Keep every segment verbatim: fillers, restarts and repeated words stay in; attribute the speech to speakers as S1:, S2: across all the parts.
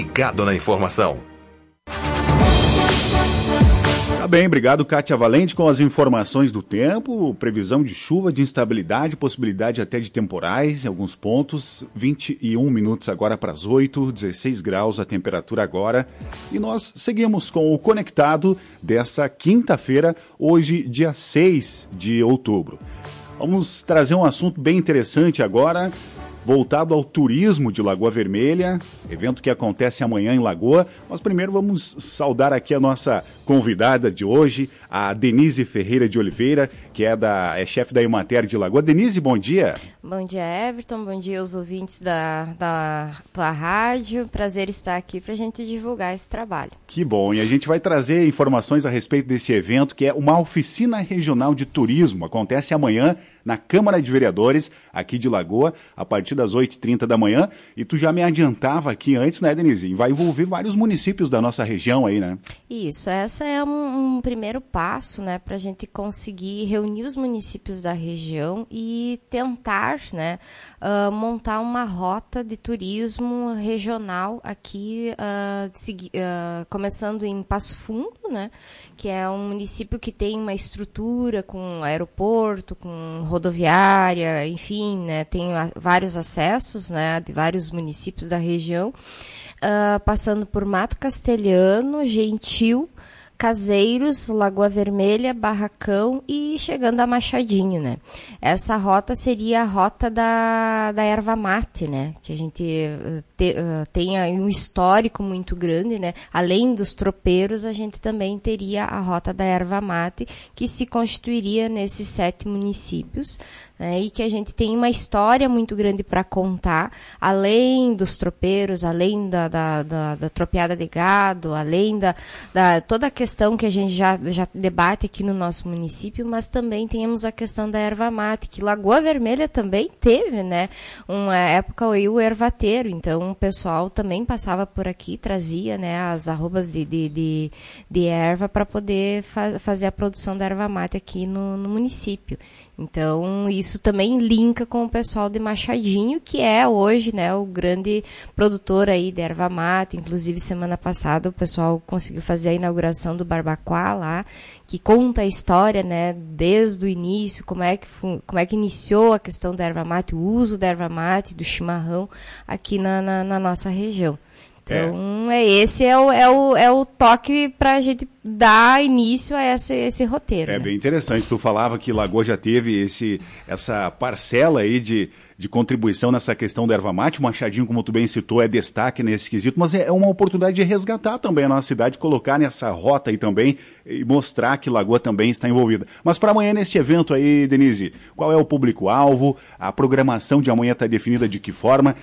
S1: Ligado na informação.
S2: Tá bem, obrigado, Kátia Valente, com as informações do tempo, previsão de chuva, de instabilidade, possibilidade até de temporais em alguns pontos, vinte e um minutos agora para as oito, dezesseis graus a temperatura agora, e nós seguimos com o Conectado dessa quinta-feira, hoje, dia seis de outubro. Vamos trazer um assunto bem interessante agora, voltado ao turismo de Lagoa Vermelha, evento que acontece amanhã em Lagoa. Mas primeiro vamos saudar aqui a nossa convidada de hoje, a Denise Ferreira de Oliveira, que é, da, é chefe da Emater de Lagoa. Denise, bom dia.
S3: Bom dia, Everton. Bom dia aos ouvintes da, da tua rádio. Prazer estar aqui para a gente divulgar esse trabalho.
S2: Que bom. E a gente vai trazer informações a respeito desse evento, que é uma oficina regional de turismo. Acontece amanhã na Câmara de Vereadores, aqui de Lagoa, a partir das oito e trinta da manhã. E tu já me adiantava aqui antes, né, Denise? E vai envolver vários municípios da nossa região aí, né?
S3: Isso. Essa é um, um primeiro passo, né, para a gente conseguir reunir os municípios da região e tentar, né, uh, montar uma rota de turismo regional aqui, uh, segui, uh, começando em Passo Fundo, né, que é um município que tem uma estrutura com aeroporto, com rodoviária, enfim, né, tem a, vários acessos, né, de vários municípios da região, uh, passando por Mato Castelhano, Gentil, Caseiros, Lagoa Vermelha, Barracão e chegando a Machadinho, né? Essa rota seria a rota da, da erva mate, né? Que a gente uh, te, uh, tem aí um histórico muito grande, né? Além dos tropeiros, a gente também teria a rota da erva mate, que se constituiria nesses sete municípios, né, e que a gente tem uma história muito grande para contar, além dos tropeiros, além da, da, da, da tropeada de gado, além da, da toda a questão que a gente já, já debate aqui no nosso município, mas também temos a questão da erva mate, que Lagoa Vermelha também teve, né, uma época o ervateiro, então o pessoal também passava por aqui, trazia, né, as arrobas de, de, de, de erva para poder fa- fazer a produção da erva mate aqui no, no município. Então, isso também linka com o pessoal de Machadinho, que é hoje, né, o grande produtor aí de erva mate. Inclusive, semana passada, o pessoal conseguiu fazer a inauguração do Barbacoa lá, que conta a história, né, desde o início, como é que, como é que iniciou a questão da erva mate, o uso da erva mate, do chimarrão aqui na, na, na nossa região. Então, é. É, esse é o, é o, é o toque para a gente dar início a esse, esse roteiro.
S2: É,
S3: né?
S2: Bem interessante. Tu falava que Lagoa já teve esse, essa parcela aí de, de contribuição nessa questão da erva mate. O Machadinho, como tu bem citou, é destaque nesse quesito, mas é uma oportunidade de resgatar também a nossa cidade, colocar nessa rota aí também e mostrar que Lagoa também está envolvida. Mas para amanhã, neste evento aí, Denise, qual é o público-alvo? A programação de amanhã está definida de que forma?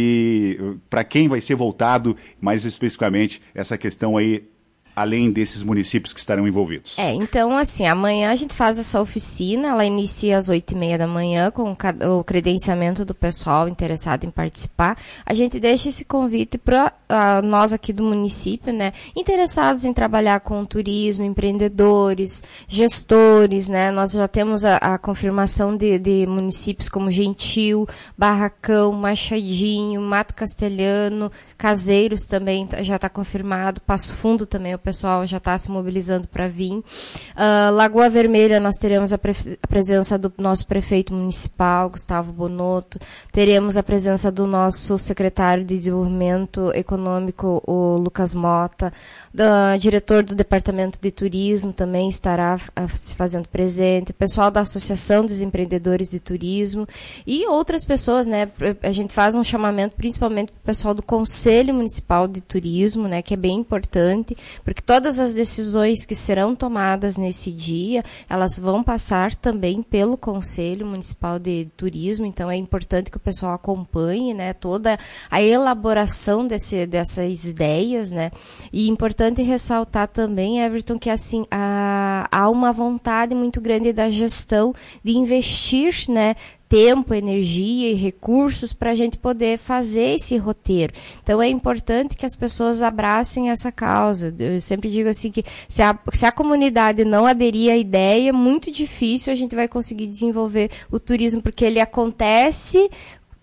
S2: E para quem vai ser voltado, mais especificamente, essa questão aí, além desses municípios que estarão envolvidos?
S3: É, então, assim, amanhã a gente faz essa oficina, ela inicia às oito e meia da manhã com o credenciamento do pessoal interessado em participar. A gente deixa esse convite para uh, nós aqui do município, né, interessados em trabalhar com turismo, empreendedores, gestores, né, nós já temos a, a confirmação de, de municípios como Gentil, Barracão, Machadinho, Mato Castelhano, Caseiros também já está confirmado, Passo Fundo também, o pessoal já está se mobilizando para vir. Uh, Lagoa Vermelha, nós teremos a, pre- a presença do nosso prefeito municipal, Gustavo Bonotto, teremos a presença do nosso secretário de Desenvolvimento Econômico, o Lucas Mota, do diretor do Departamento de Turismo também estará uh, se fazendo presente, o pessoal da Associação dos Empreendedores de Turismo e outras pessoas, né? A gente faz um chamamento principalmente para o pessoal do Conselho Municipal de Turismo, né? Que é bem importante, porque todas as decisões que serão tomadas nesse dia, elas vão passar também pelo Conselho Municipal de Turismo, então é importante que o pessoal acompanhe, né, toda a elaboração desse, dessas ideias, né, e importante ressaltar também, Everton, que assim, há, há uma vontade muito grande da gestão de investir, né, tempo, energia e recursos para a gente poder fazer esse roteiro. Então é importante que as pessoas abracem essa causa. Eu sempre digo assim que se a, se a comunidade não aderir à ideia, é muito difícil a gente vai conseguir desenvolver o turismo, porque ele acontece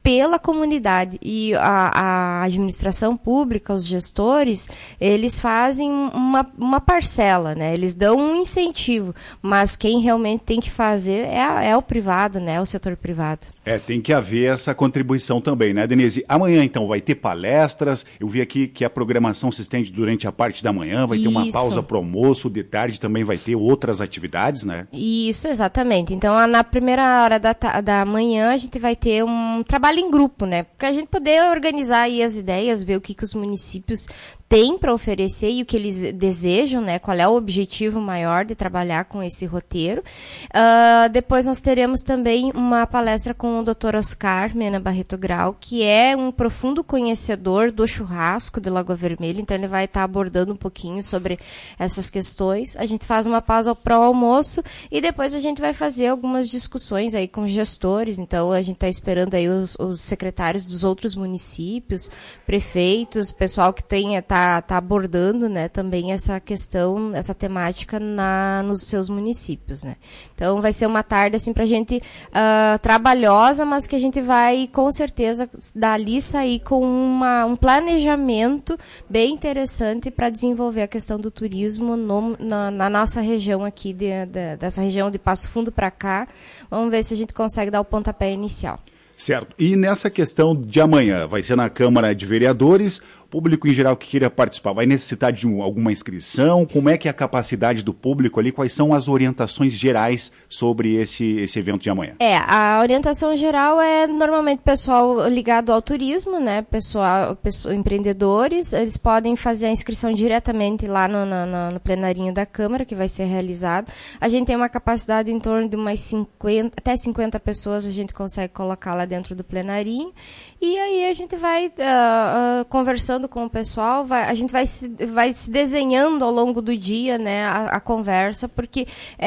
S3: pela comunidade. E a, a administração pública, os gestores, eles fazem uma, uma parcela, né? Eles dão um incentivo, mas quem realmente tem que fazer é, é o privado, né? O setor privado.
S2: É, tem que haver essa contribuição também, né, Denise? Amanhã, então, vai ter palestras. Eu vi aqui que a programação se estende durante a parte da manhã, vai ter
S3: Isso.
S2: uma pausa para o almoço, de tarde também vai ter outras atividades, né?
S3: Isso, exatamente. Então, na primeira hora da, da manhã, a gente vai ter um trabalho em grupo, né? Para a gente poder organizar aí as ideias, ver o que, que os municípios têm para oferecer e o que eles desejam, né? Qual é o objetivo maior de trabalhar com esse roteiro. Uh, depois nós teremos também uma palestra com o doutor Oscar Mena Barreto Grau, que é um profundo conhecedor do churrasco de Lagoa Vermelha, então ele vai estar abordando um pouquinho sobre essas questões. A gente faz uma pausa para o almoço e depois a gente vai fazer algumas discussões aí com gestores, então a gente está esperando aí os, os secretários dos outros municípios, prefeitos, pessoal que tenha, tá está abordando, né, também essa questão, essa temática na, nos seus municípios, né. Então vai ser uma tarde assim para a gente uh, trabalhosa, mas que a gente vai com certeza dali sair com uma, um planejamento bem interessante para desenvolver a questão do turismo no, na, na nossa região aqui, de, de, dessa região de Passo Fundo para cá. Vamos ver se a gente consegue dar o pontapé inicial.
S2: Certo. E nessa questão de amanhã, vai ser na Câmara de Vereadores, público em geral que queira participar, vai necessitar de um, alguma inscrição? Como é que é a capacidade do público ali? Quais são as orientações gerais sobre esse, esse evento de amanhã? É,
S3: a orientação geral é normalmente pessoal ligado ao turismo, né? Pessoal, pessoal empreendedores, eles podem fazer a inscrição diretamente lá no, no, no plenarinho da Câmara, que vai ser realizado. A gente tem uma capacidade em torno de umas cinquenta, até cinquenta pessoas a gente consegue colocar lá dentro do plenarinho. E aí a gente vai uh, uh, conversando com o pessoal, vai, a gente vai se, vai se desenhando ao longo do dia, né, a, a conversa, porque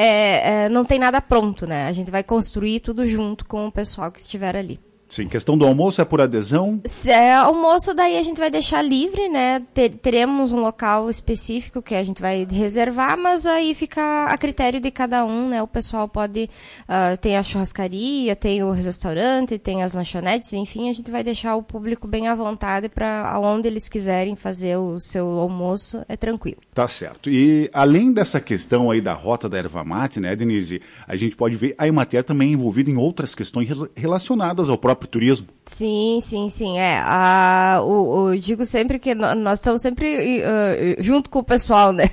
S3: é, é, não tem nada pronto, né? A gente vai construir tudo junto com o pessoal que estiver ali.
S2: Sim, questão do almoço é por adesão?
S3: Se é almoço, daí a gente vai deixar livre, né? Ter, teremos um local específico que a gente vai reservar, mas aí fica a critério de cada um, né? O pessoal pode... Uh, tem a churrascaria, tem o restaurante, tem as lanchonetes, enfim, a gente vai deixar o público bem à vontade para aonde eles quiserem fazer o seu almoço, é tranquilo.
S2: Tá certo. E além dessa questão aí da rota da erva mate, né, Denise, a gente pode ver a Emater também envolvida em outras questões relacionadas ao próprio turismo.
S3: Sim, sim, sim. É, a, o, o, digo sempre que nós estamos sempre uh, junto com o pessoal, né?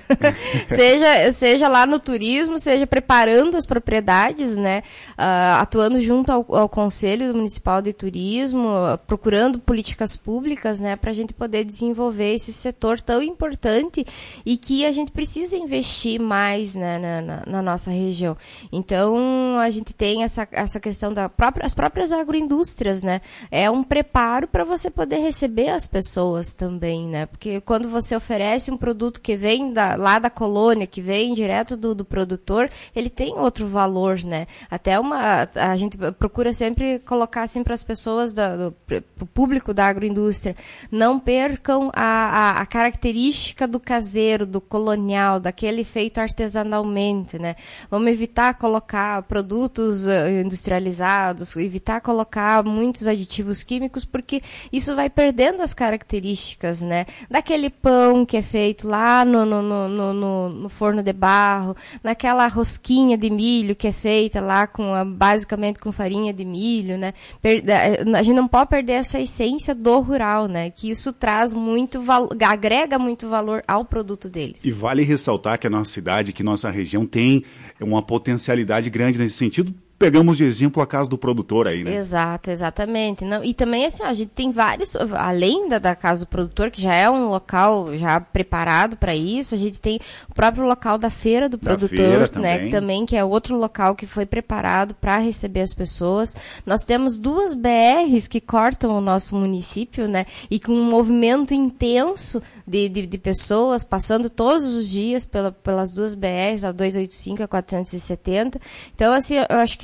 S3: seja, seja lá no turismo, seja preparando as propriedades, né? Uh, atuando junto ao, ao Conselho Municipal de Turismo, uh, procurando políticas públicas, né? Para a gente poder desenvolver esse setor tão importante e que a gente precisa investir mais, né, na, na, na nossa região. Então, a gente tem essa, essa questão das própria, próprias agroindústrias, né? É um preparo para você poder receber as pessoas também, né? Porque quando você oferece um produto que vem da, lá da colônia, que vem direto do, do produtor, ele tem outro valor, né? Até uma, a gente procura sempre colocar assim para as pessoas, da, do pro público da agroindústria, não percam a, a, a característica do caseiro, do colonial, daquele feito artesanalmente, né? Vamos evitar colocar produtos uh, industrializados, evitar colocar muitos aditivos químicos, porque isso vai perdendo as características, né? Daquele pão que é feito lá no, no, no, no, no forno de barro, naquela rosquinha de milho que é feita lá com a, basicamente com farinha de milho, né? A gente não pode perder essa essência do rural, né? Que isso traz muito valor, agrega muito valor ao produto deles.
S2: E vale ressaltar que a nossa cidade, que nossa região tem uma potencialidade grande nesse sentido. Pegamos de exemplo a casa do produtor aí, né?
S3: Exato, exatamente. Não, e também, assim, ó, a gente tem vários, além da, da casa do produtor, que já é um local já preparado para isso, a gente tem o próprio local da feira do da produtor, feira, né? Também. Que também que é outro local que foi preparado para receber as pessoas. Nós temos duas B Rs que cortam o nosso município, né? E com um movimento intenso de, de, de pessoas passando todos os dias pela, pelas duas B Rs, a duzentos e oitenta e cinco e a quatrocentos e setenta. Então, assim, eu acho que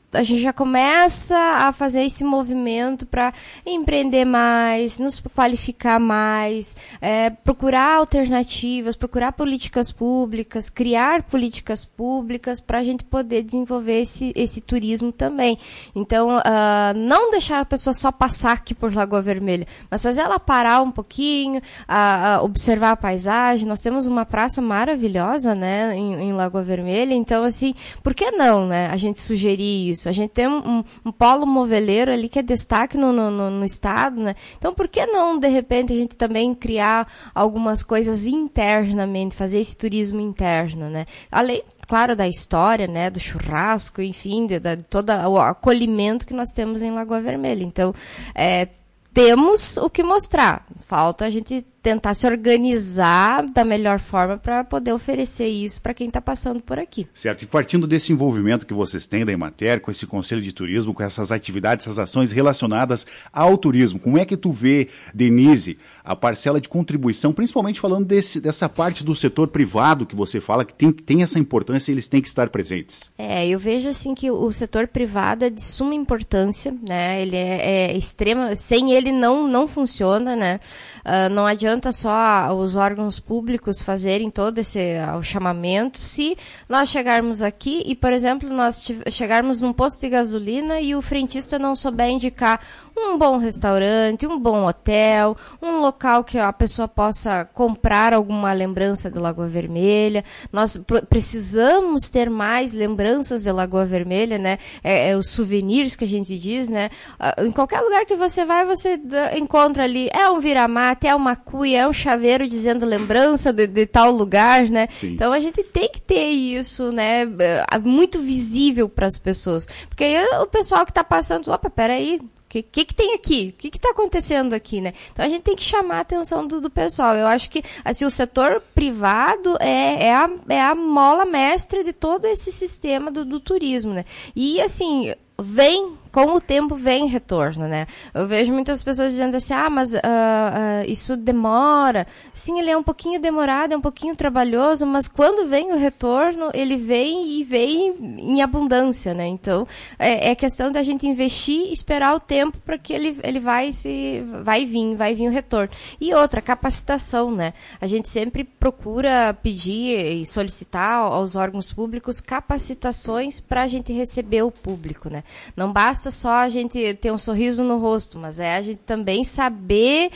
S3: a gente já começa a fazer esse movimento para empreender mais, nos qualificar mais, é, procurar alternativas, procurar políticas públicas, criar políticas públicas para a gente poder desenvolver esse, esse turismo também. Então, uh, não deixar a pessoa só passar aqui por Lagoa Vermelha, mas fazer ela parar um pouquinho, uh, uh, observar a paisagem. Nós temos uma praça maravilhosa, né, em, em Lagoa Vermelha, então, assim, por que não, né, a gente sugerir isso? A gente tem um, um, um polo moveleiro ali que é destaque no, no, no estado, né? Então, por que não, de repente, a gente também criar algumas coisas internamente, fazer esse turismo interno, né? Além, claro, da história, né, do churrasco, enfim, de, de todo o acolhimento que nós temos em Lagoa Vermelha. Então, é, temos o que mostrar. Falta a gente tentar se organizar da melhor forma para poder oferecer isso para quem está passando por aqui.
S2: Certo. E partindo desse envolvimento que vocês têm da Emater, com esse Conselho de Turismo, com essas atividades, essas ações relacionadas ao turismo, como é que tu vê, Denise, a parcela de contribuição, principalmente falando desse, dessa parte do setor privado que você fala, que tem, tem essa importância e eles têm que estar presentes?
S3: É, eu vejo assim que o setor privado é de suma importância, né? Ele é, é extrema, sem ele não, não funciona, né? Uh, não adianta só os órgãos públicos fazerem todo esse uh, chamamento. Se nós chegarmos aqui e, por exemplo, nós chegarmos num posto de gasolina e o frentista não souber indicar um bom restaurante, um bom hotel, um local que a pessoa possa comprar alguma lembrança de Lagoa Vermelha. Nós pr- precisamos ter mais lembranças de Lagoa Vermelha, né? É, é os souvenirs que a gente diz, né? Uh, em qualquer lugar que você vai, você d- encontra ali, é um vira-mate, é uma cuia, é um chaveiro dizendo lembrança de, de tal lugar, né? Sim. Então a gente tem que ter isso, né? Muito visível para as pessoas. Porque aí o pessoal que está passando, opa, peraí, o que, que, que tem aqui? O que está acontecendo aqui, né? Então a gente tem que chamar a atenção do, do pessoal. Eu acho que assim, o setor privado é, é, a, é a mola mestra de todo esse sistema do, do turismo, né? E assim, vem, com o tempo vem retorno, né? Eu vejo muitas pessoas dizendo assim, ah, mas uh, uh, isso demora. Sim, ele é um pouquinho demorado, é um pouquinho trabalhoso, mas quando vem o retorno, ele vem e vem em abundância, né? Então, é, é questão da gente investir e esperar o tempo para que ele, ele vai se, vai vir, vai vir o retorno. E outra, capacitação, né? A gente sempre procura pedir e solicitar aos órgãos públicos capacitações para a gente receber o público, né? Não basta só a gente ter um sorriso no rosto, mas é a gente também saber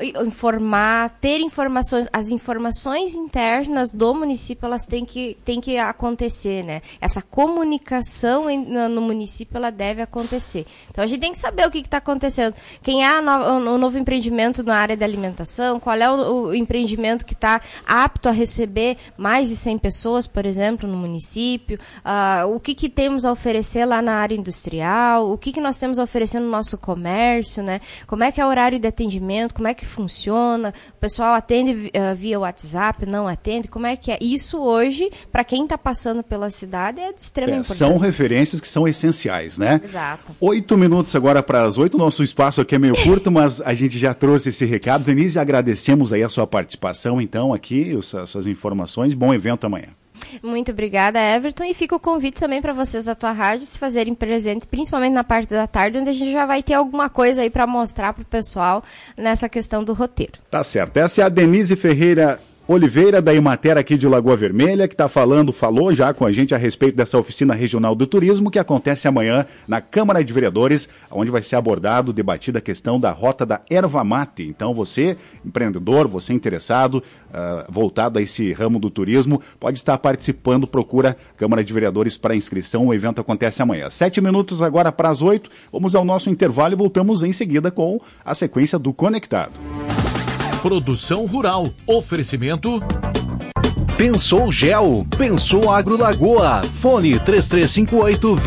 S3: informar, ter informações, as informações internas do município, elas têm que, têm que acontecer, né? Essa comunicação em, no, no município, ela deve acontecer. Então, a gente tem que saber o que está acontecendo. Quem é o no, novo empreendimento na área da alimentação, qual é o, o empreendimento que está apto a receber mais de cem pessoas, por exemplo, no município, uh, o que, que temos a oferecer lá na área industrial, o que, que nós temos a oferecer no nosso comércio, né? Como é que é o horário de atendimento, como é que funciona, o pessoal atende uh, via WhatsApp, não atende, como é que é? Isso hoje, para quem está passando pela cidade, é de extrema é, importância.
S2: São referências que são essenciais, né?
S3: Exato.
S2: Oito minutos agora para as oito, nosso espaço aqui é meio curto, mas a gente já trouxe esse recado. Denise, agradecemos aí a sua participação, então, aqui, as suas informações. Bom evento amanhã.
S3: Muito obrigada, Everton, e fica o convite também para vocês da tua rádio se fazerem presente, principalmente na parte da tarde, onde a gente já vai ter alguma coisa aí para mostrar para o pessoal nessa questão do roteiro.
S2: Tá certo. Essa é a Denise Ferreira Oliveira, da Emater aqui de Lagoa Vermelha, que está falando, falou já com a gente a respeito dessa oficina regional do turismo que acontece amanhã na Câmara de Vereadores, onde vai ser abordado, debatida a questão da rota da erva mate. Então você, empreendedor, você interessado, uh, voltado a esse ramo do turismo, pode estar participando, procura Câmara de Vereadores para inscrição, o evento acontece amanhã. Sete minutos agora para as oito, vamos ao nosso intervalo e voltamos em seguida com a sequência do Conectado.
S1: Produção Rural. Oferecimento.
S4: Pensou Gel. Pensou Agro Lagoa. Fone três três cinco oito